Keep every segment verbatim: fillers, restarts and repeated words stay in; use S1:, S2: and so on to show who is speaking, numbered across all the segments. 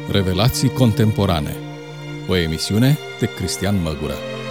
S1: Revelații contemporane. O emisiune de Cristian Măgură.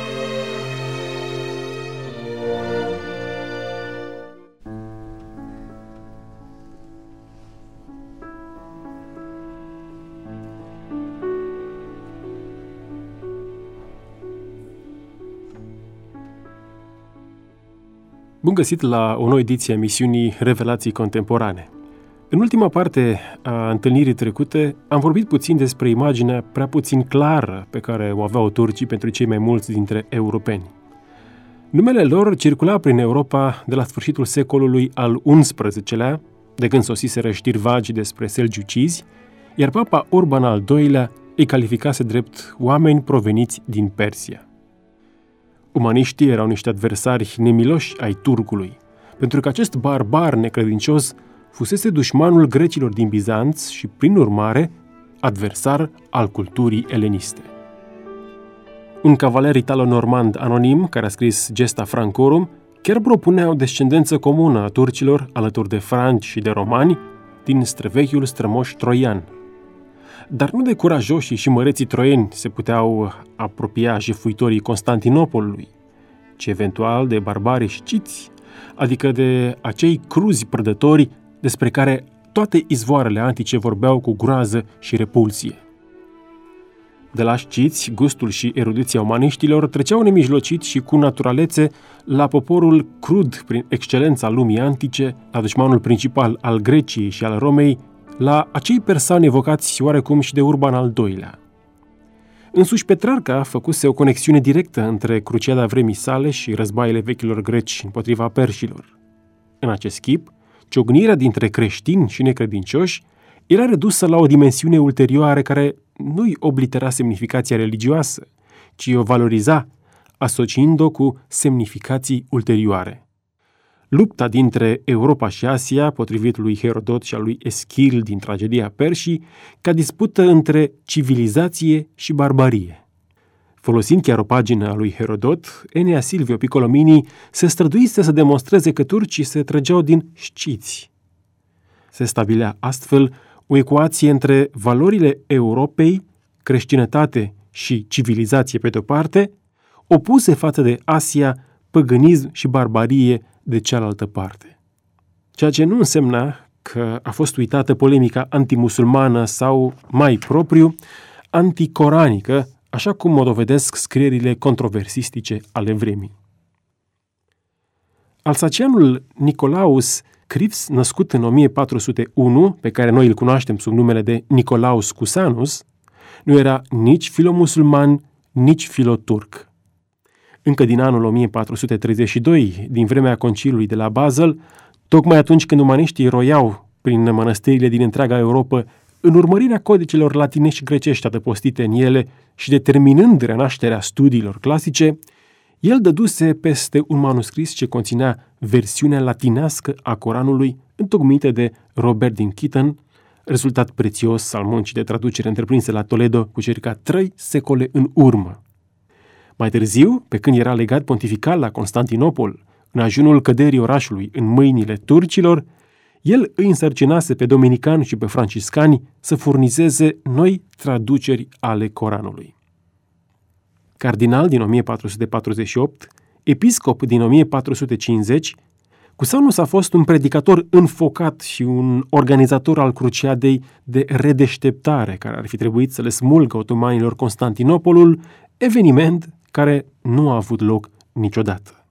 S2: Bun găsit la o nouă ediție a emisiunii Revelații contemporane. În ultima parte a întâlnirii trecute am vorbit puțin despre imaginea prea puțin clară pe care o aveau turcii pentru cei mai mulți dintre europeni. Numele lor circula prin Europa de la sfârșitul secolului al unsprezecelea, de când sosiseră știri vagi despre selgiucizi, iar papa Urban al doilea îi calificase drept oameni proveniți din Persia. Umaniștii erau niște adversari nemiloși ai turcului, pentru că acest barbar necredincios fusese dușmanul grecilor din Bizanț și, prin urmare, adversar al culturii eleniste. Un cavaler italo-normand anonim, care a scris Gesta Francorum, chiar propunea o descendență comună a turcilor, alături de franci și de romani, din străvechiul strămoș troian. Dar nu de curajoșii și măreții troieni se puteau apropia jefuitorii Constantinopolului, ci eventual de barbarii sciți, adică de acei cruzi prădători despre care toate izvoarele antice vorbeau cu groază și repulsie. De la sciți, gustul și erudiția umaniștilor treceau nemijlocit și cu naturalețe la poporul crud prin excelența lumii antice, la dușmanul principal al Greciei și al Romei, la acei persani evocați oarecum și de Urban al doilea. Însuși Petrarca făcuse o conexiune directă între cruciada vremii sale și războaiele vechilor greci împotriva perșilor. În acest chip, ciocnirea dintre creștini și necredincioși era redusă la o dimensiune ulterioară care nu-i oblitera semnificația religioasă, ci o valoriza, asociind-o cu semnificații ulterioare. Lupta dintre Europa și Asia, potrivit lui Herodot și a lui Eschil din tragedia Perșii, ca dispută între civilizație și barbarie. Folosind chiar o pagină a lui Herodot, Enea Silvio Piccolomini se străduise să demonstreze că turcii se trăgeau din sciți. Se stabilea astfel o ecuație între valorile Europei, creștinătate și civilizație pe de-o parte, opuse față de Asia, păgânism și barbarie de cealaltă parte. Ceea ce nu însemna că a fost uitată polemica antimusulmană sau, mai propriu, anticoranică, așa cum o dovedesc scrierile controversistice ale vremii. Alsacianul Nicolaus Cripps, născut în o mie patru sute unu, pe care noi îl cunoaștem sub numele de Nicolaus Cusanus, nu era nici filomusulman, nici filoturc. Încă din anul o mie patru sute treizeci și doi, din vremea conciliului de la Basel, tocmai atunci când umaniștii roiau prin mănăstirile din întreaga Europă în urmărirea codicelor latinești și grecești adăpostite în ele și determinând renașterea studiilor clasice, el dăduse peste un manuscris ce conținea versiunea latinească a Coranului întocmită de Robert din Kitton, rezultat prețios al muncii de traducere întreprinse la Toledo cu circa trei secole în urmă. Mai târziu, pe când era legat pontifical la Constantinopol, în ajunul căderii orașului în mâinile turcilor, el îi însărcinase pe dominicani și pe franciscani să furnizeze noi traduceri ale Coranului. Cardinal din o mie patru sute patruzeci și opt, episcop din o mie patru sute cincizeci, Cusanus a fost un predicator înfocat și un organizator al cruciadei de redeșteptare care ar fi trebuit să le smulgă otomanilor Constantinopolul, eveniment care nu a avut loc niciodată.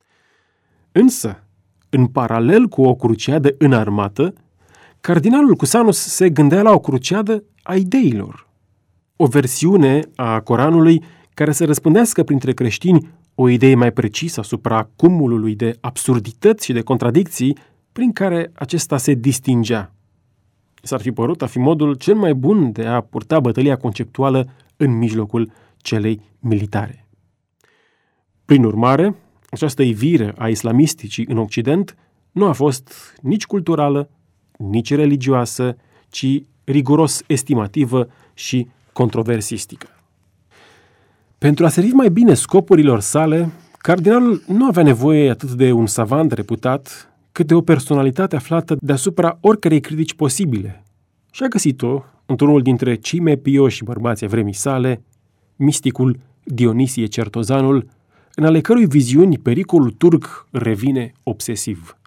S2: Însă, în paralel cu o cruciadă înarmată, cardinalul Cusanus se gândea la o cruciadă a ideilor. O versiune a Coranului care să răspândească printre creștini o idee mai precisă asupra cumulului de absurdități și de contradicții prin care acesta se distingea. S-ar fi părut a fi modul cel mai bun de a purta bătălia conceptuală în mijlocul celei militare. Prin urmare, această ivire a islamisticii în Occident nu a fost nici culturală, nici religioasă, ci riguros estimativă și controversistică. Pentru a servi mai bine scopurilor sale, cardinalul nu avea nevoie atât de un savant reputat, cât de o personalitate aflată deasupra oricărei critici posibile. Și a găsit-o într-unul dintre cei mai pioși bărbați ai vremii sale, misticul Dionisie Certozanul, în ale cărui viziuni pericolul turc revine obsesiv.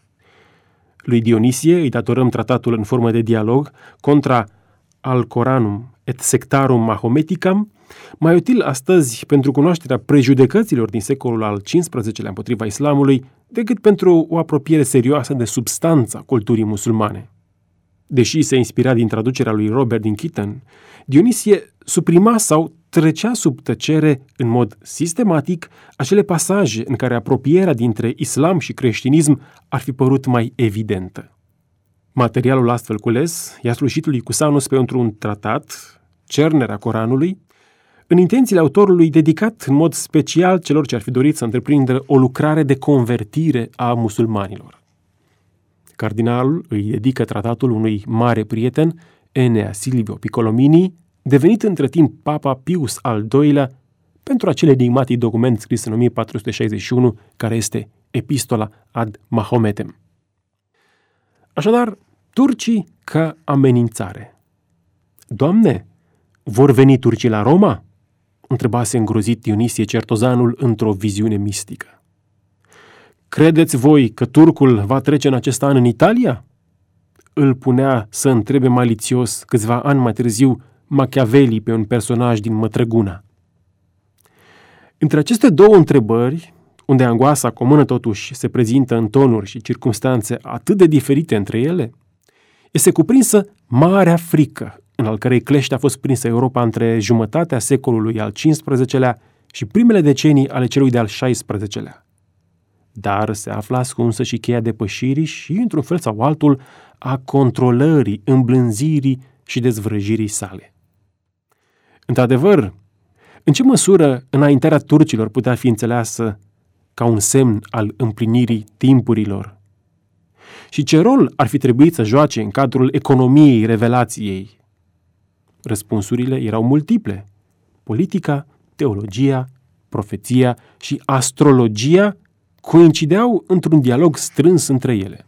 S2: Lui Dionisie îi datorăm tratatul în formă de dialog contra Alcoranum et Sectarum Mahometicam, mai util astăzi pentru cunoașterea prejudecăților din secolul al cincisprezecelea împotriva islamului, decât pentru o apropiere serioasă de substanța culturii musulmane. Deși se inspira din traducerea lui Robert din Keaton, Dionisie suprima sau trecea sub tăcere în mod sistematic acele pasaje în care apropierea dintre islam și creștinism ar fi părut mai evidentă. Materialul astfel cules i-a slujit lui Cusanus pentru un tratat, cernerea Coranului, în intențiile autorului dedicat în mod special celor ce ar fi dorit să întreprindă o lucrare de convertire a musulmanilor. Cardinalul îi dedică tratatul unui mare prieten, Enea Silvio Piccolomini, devenit între timp Papa Pius al doilea, pentru acel enigmatic document scris în o mie patru sute șaizeci și unu, care este Epistola ad Mahometem. Așadar, turcii ca amenințare. Doamne, vor veni turcii la Roma? Întrebase îngrozit Dionisie Certozanul într-o viziune mistică. Credeți voi că turcul va trece în acest an în Italia? Îl punea să întrebe malițios câțiva ani mai târziu Machiavelli pe un personaj din Mătrăguna. Între aceste două întrebări, unde angoasa comună totuși se prezintă în tonuri și circumstanțe atât de diferite între ele, este cuprinsă marea frică, în al cărei clește a fost prinsă Europa între jumătatea secolului al cincisprezecelea și primele decenii ale celui de-al șaisprezecelea. Dar se află ascunsă și cheia depășirii și, într-un fel sau altul, a controlării, îmblânzirii și dezvrăjirii sale. Într-adevăr, în ce măsură înaintarea turcilor putea fi înțeleasă ca un semn al împlinirii timpurilor? Și ce rol ar fi trebuit să joace în cadrul economiei revelației? Răspunsurile erau multiple. Politica, teologia, profeția și astrologia coincideau într-un dialog strâns între ele.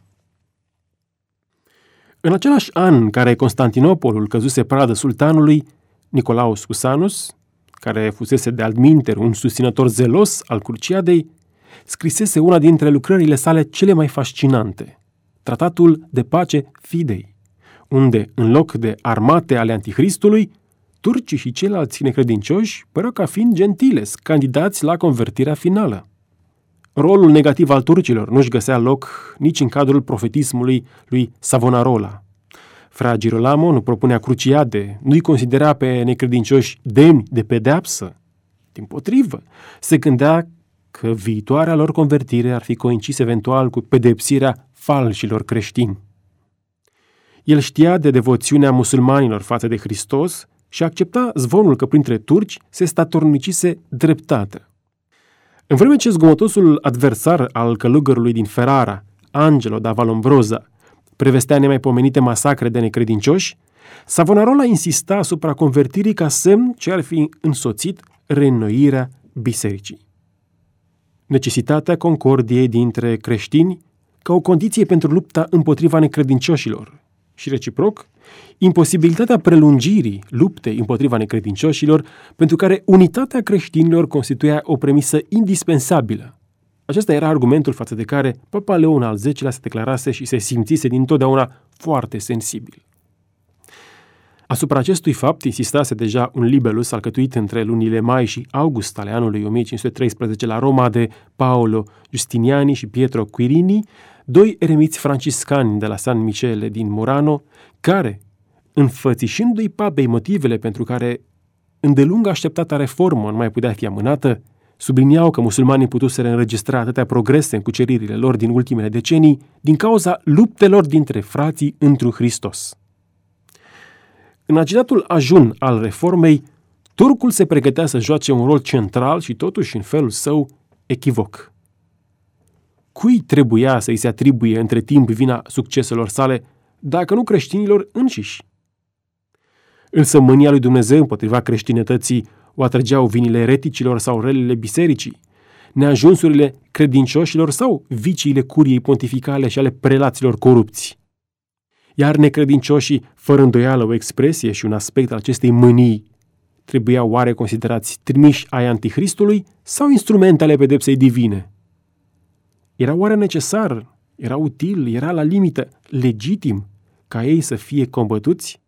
S2: În același an în care Constantinopolul căzuse pradă sultanului, Nicolaus Cusanus, care fusese de altminteri un susținător zelos al Cruciadei, scrisese una dintre lucrările sale cele mai fascinante, Tratatul de Pace Fidei, unde, în loc de armate ale Antichristului, turcii și ceilalți necredincioși păreau ca fiind gentiles, candidați la convertirea finală. Rolul negativ al turcilor nu-și găsea loc nici în cadrul profetismului lui Savonarola. Fra Girolamo nu propunea cruciade, nu-i considera pe necredincioși demni de pedeapsă. Dimpotrivă, se gândea că viitoarea lor convertire ar fi coincis eventual cu pedepsirea falșilor creștini. El știa de devoțiunea musulmanilor față de Hristos și accepta zvonul că printre turci se statornicise dreptatea. În vreme ce zgomotosul adversar al călugărului din Ferrara, Angelo da Vallombrosa, prevestea nemaipomenite masacre de necredincioși, Savonarola insista asupra convertirii ca semn ce ar fi însoțit reînnoirea bisericii. Necesitatea concordiei dintre creștini ca o condiție pentru lupta împotriva necredincioșilor și, reciproc, imposibilitatea prelungirii luptei împotriva necredincioșilor, pentru care unitatea creștinilor constituia o premisă indispensabilă. Acesta era argumentul față de care Papa Leon al zecelea se declarase și se simțise dintotdeauna foarte sensibil. Asupra acestui fapt insistase deja un libellus alcătuit între lunile mai și august ale anului o mie cinci sute treisprezece la Roma de Paolo Giustiniani și Pietro Quirini, doi eremiți franciscani de la San Michele din Murano, care, înfățișându-i papei motivele pentru care îndelung așteptata reformă nu mai putea fi amânată, subliniau că musulmanii putuseră înregistra atâtea progrese în cuceririle lor din ultimele decenii din cauza luptelor dintre frații întru Hristos. În agitatul ajun al reformei, turcul se pregătea să joace un rol central și totuși în felul său echivoc. Cui trebuia să îi se atribuie între timp vina succeselor sale, dacă nu creștinilor înșiși? Însă mânia lui Dumnezeu împotriva creștinătății o atrăgeau vinile ereticilor sau relele bisericii, neajunsurile credincioșilor sau viciile curiei pontificale și ale prelaților corupți. Iar necredincioșii, fără îndoială, o expresie și un aspect al acestei mânii, trebuiau oare considerați trimiși ai Antichristului sau instrumente ale pedepsei divine? Era oare necesar, era util, era la limită, legitim ca ei să fie combătuți?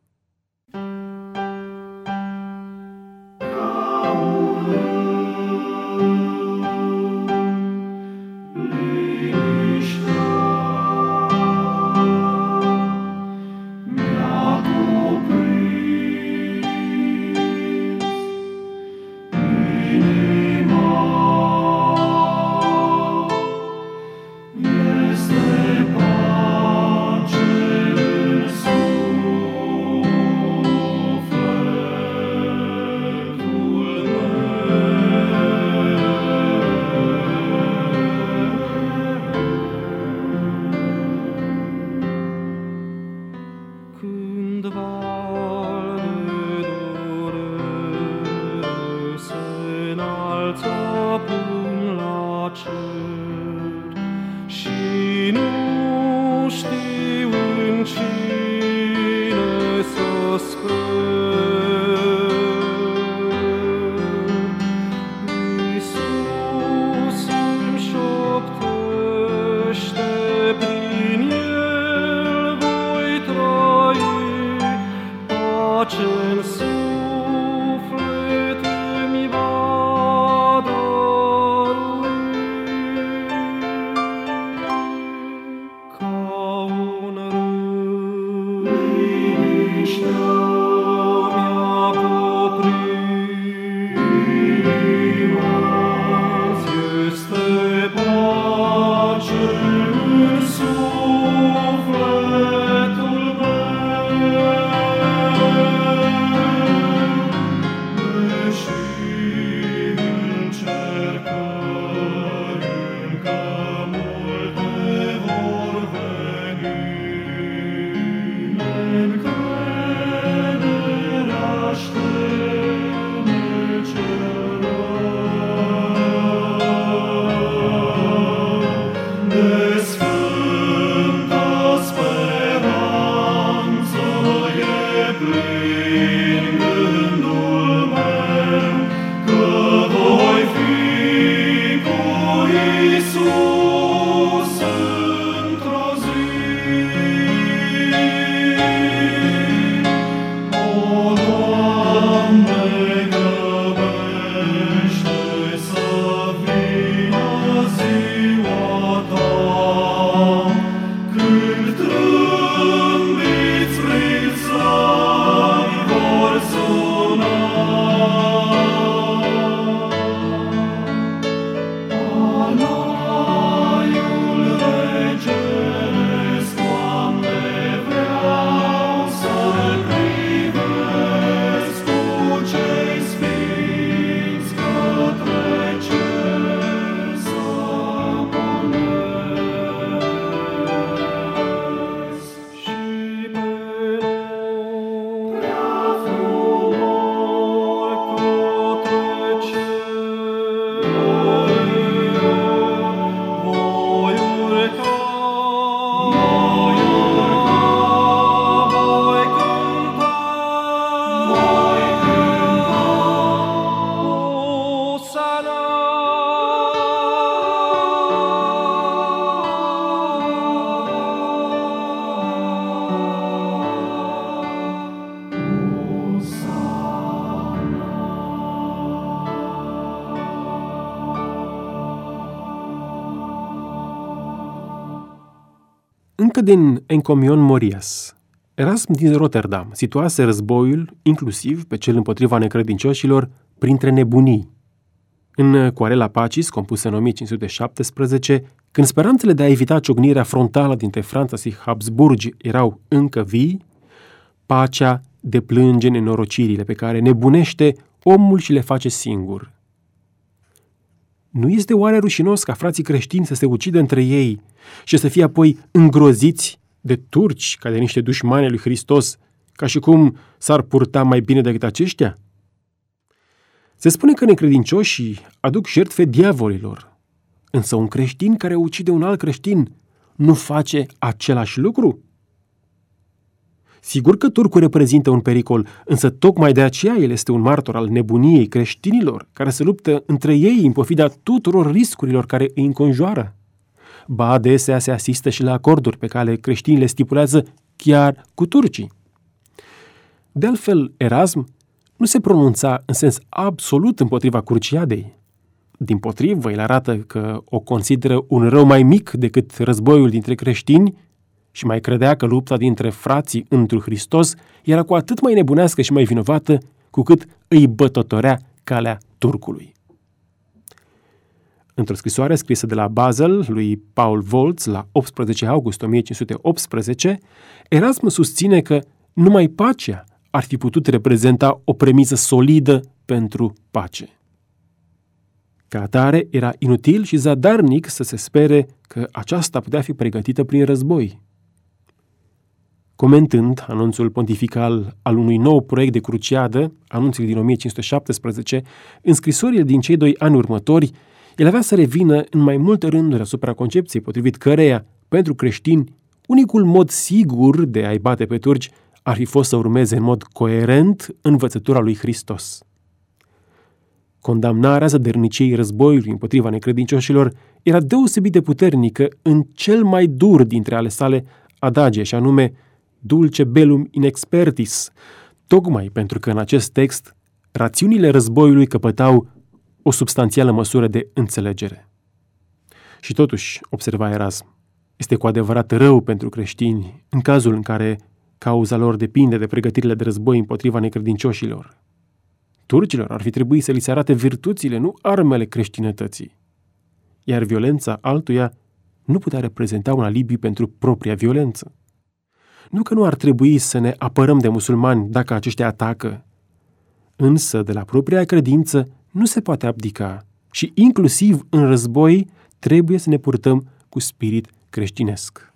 S2: Încă din Encomion Morias, Erasm din Rotterdam situase războiul, inclusiv pe cel împotriva necredincioșilor, printre nebunii. În Coarela Pacis, compusă în o mie cinci sute șaptesprezece, când speranțele de a evita ciocnirea frontală dintre Franța și Habsburgi erau încă vii, pacea deplânge nenorocirile pe care nebunește omul și le face singur. Nu este oare rușinos ca frații creștini să se ucidă între ei și să fie apoi îngroziți de turci ca de niște dușmani ai lui Hristos, ca și cum s-ar purta mai bine decât aceștia? Se spune că necredincioșii aduc jertfe diavolilor, însă un creștin care ucide un alt creștin nu face același lucru? Sigur că turcul reprezintă un pericol, însă tocmai de aceea el este un martor al nebuniei creștinilor, care se luptă între ei în pofida tuturor riscurilor care îi înconjoară. Ba adesea se asistă și la acorduri pe care creștinii le stipulează chiar cu turcii. De altfel, Erasm nu se pronunța în sens absolut împotriva Cruciadei. Dimpotrivă, el arată că o consideră un rău mai mic decât războiul dintre creștini și mai credea că lupta dintre frații întru Hristos era cu atât mai nebunească și mai vinovată cu cât îi bătătorea calea turcului. Într-o scrisoare scrisă de la Basel lui Paul Volz la optsprezece august o mie cinci sute optsprezece, Erasm susține că numai pacea ar fi putut reprezenta o premisă solidă pentru pace. Ca atare, era inutil și zadarnic să se spere că aceasta putea fi pregătită prin război. Comentând anunțul pontifical al unui nou proiect de cruciadă, anunțul din o mie cinci sute șaptesprezece, în scrisorile din cei doi ani următori, el avea să revină în mai multe rânduri asupra concepției potrivit căreia, pentru creștini, unicul mod sigur de a-i bate pe turci ar fi fost să urmeze în mod coerent învățătura lui Hristos. Condamnarea zădărniciei războiului împotriva necredincioșilor era deosebit de puternică în cel mai dur dintre ale sale adage, și anume dulce bellum in expertis, tocmai pentru că în acest text rațiunile războiului căpătau o substanțială măsură de înțelegere. Și totuși, observa Erasm, este cu adevărat rău pentru creștini în cazul în care cauza lor depinde de pregătirile de război împotriva necredincioșilor. Turcilor ar fi trebuit să li se arate virtuțile, nu armele creștinătății. Iar violența altuia nu putea reprezenta un alibi pentru propria violență. Nu că nu ar trebui să ne apărăm de musulmani dacă aceștia atacă, însă de la propria credință nu se poate abdica și inclusiv în război trebuie să ne purtăm cu spirit creștinesc.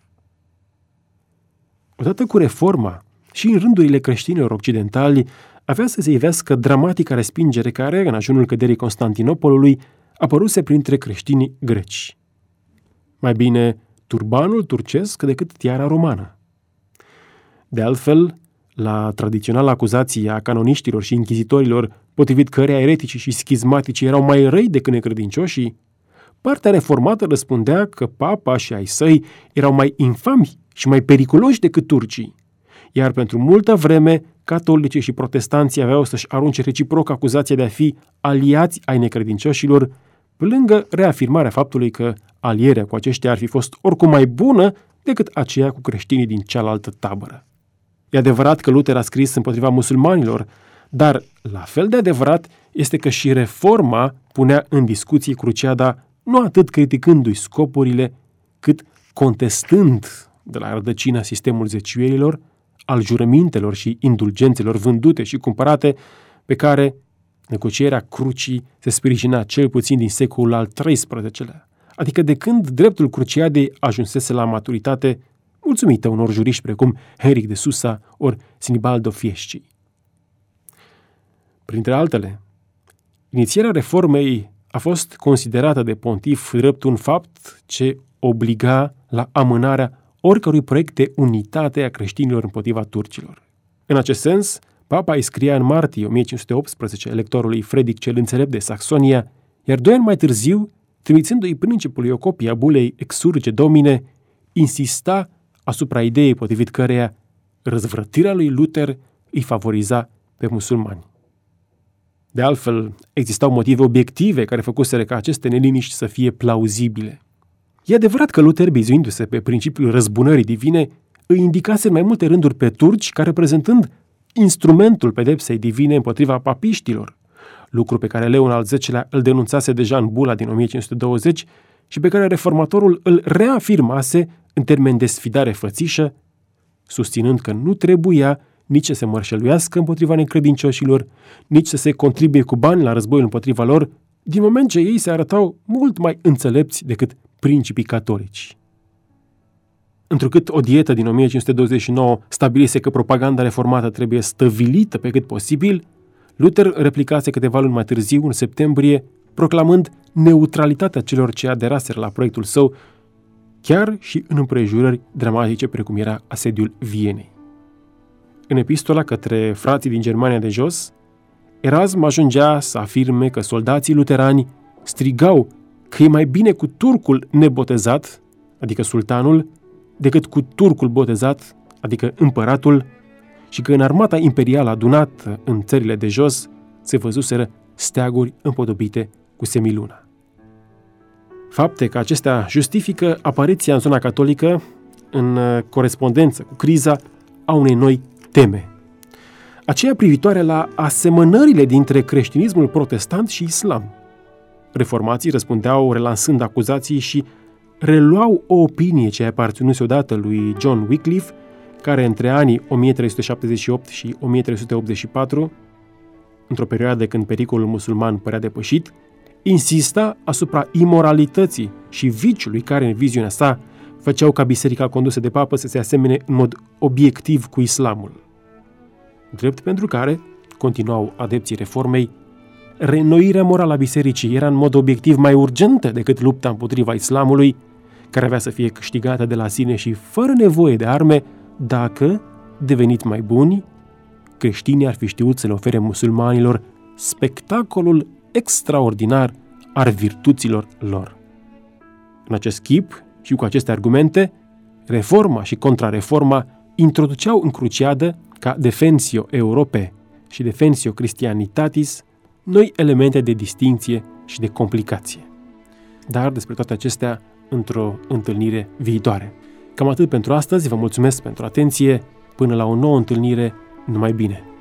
S2: Odată cu reforma și în rândurile creștinilor occidentali avea să se ivească dramatica respingere care, în ajunul căderii Constantinopolului, apăruse printre creștinii greci. Mai bine turbanul turcesc decât tiara romană. De altfel, la tradiționala acuzație a canoniștilor și închizitorilor, potrivit căreia ereticii și schizmaticii erau mai răi decât necredincioșii, partea reformată răspundea că papa și ai săi erau mai infami și mai periculoși decât turcii, iar pentru multă vreme catolicii și protestanții aveau să-și arunce reciproc acuzația de a fi aliați ai necredincioșilor, pe lângă reafirmarea faptului că alierea cu aceștia ar fi fost oricum mai bună decât aceea cu creștinii din cealaltă tabără. E adevărat că Luther a scris împotriva musulmanilor, dar la fel de adevărat este că și reforma punea în discuție cruciada nu atât criticându-i scopurile, cât contestând de la rădăcina sistemul zeciuielilor, al jurămintelor și indulgențelor vândute și cumpărate, pe care negocierea crucii se sprijina cel puțin din secolul al treisprezecelea, adică de când dreptul cruciadei ajunsese la maturitate, mulțumită unor juriști precum Henric de Susa ori Sinibaldo Fieschi. Printre altele, inițierea reformei a fost considerată de pontif drept un fapt ce obliga la amânarea oricărui proiect de unitate a creștinilor împotriva turcilor. În acest sens, papa îi scria în martie o mie cinci sute optsprezece electorului Frederic cel Înțelept de Saxonia, iar doi ani mai târziu, trimițându-i principului o copie a bulei Exsurge Domine, insista asupra ideii potrivit căreia răzvrătirea lui Luther îi favoriza pe musulmani. De altfel, existau motive obiective care făcuseră ca aceste neliniști să fie plauzibile. E adevărat că Luther, bizuindu-se pe principiul răzbunării divine, îi indicase în mai multe rânduri pe turci ca reprezentând instrumentul pedepsei divine împotriva papiștilor, lucru pe care Leon al zecelea îl denunțase deja în bula din o mie cinci sute douăzeci și pe care reformatorul îl reafirmase în termeni de sfidare fățișă, susținând că nu trebuia nici să se mărșăluiască împotriva necredincioșilor, nici să se contribuie cu bani la războiul împotriva lor, din moment ce ei se arătau mult mai înțelepți decât principii catolici. Întrucât o dietă din o mie cinci sute douăzeci și nouă stabilise că propaganda reformată trebuie stăvilită pe cât posibil, Luther replicase câteva luni mai târziu, în septembrie, proclamând neutralitatea celor ce aderaseră la proiectul său, chiar și în împrejurări dramatice precum era asediul Vienei. În epistola către frații din Germania de Jos, Erasm ajungea să afirme că soldații luterani strigau că e mai bine cu turcul nebotezat, adică sultanul, decât cu turcul botezat, adică împăratul, și că în armata imperială adunată în țările de jos se văzuseră steaguri împodobite cu semiluna. Fapte că acestea justifică apariția în zona catolică în corespondență cu criza a unei noi teme, aceea privitoare la asemănările dintre creștinismul protestant și islam. Reformații răspundeau relansând acuzații și reluau o opinie ce aparținuse odată lui John Wycliffe, care între anii o mie trei sute șaptezeci și opt și o mie trei sute optzeci și patru, într-o perioadă când pericolul musulman părea depășit, insista asupra imoralității și viciului care, în viziunea sa, făceau ca biserica condusă de papă să se asemene în mod obiectiv cu islamul. Drept pentru care, continuau adepții reformei, reînnoirea morală a bisericii era în mod obiectiv mai urgentă decât lupta împotriva islamului, care avea să fie câștigată de la sine și fără nevoie de arme, dacă, devenit mai buni, creștinii ar fi știut să le ofere musulmanilor spectacolul extraordinar al virtuților lor. În acest chip și cu aceste argumente, reforma și contrareforma introduceau în cruciadă, ca Defensio Europae și Defensio Christianitatis, noi elemente de distinție și de complicație. Dar despre toate acestea într-o întâlnire viitoare. Cam atât pentru astăzi, vă mulțumesc pentru atenție, până la o nouă întâlnire, numai bine!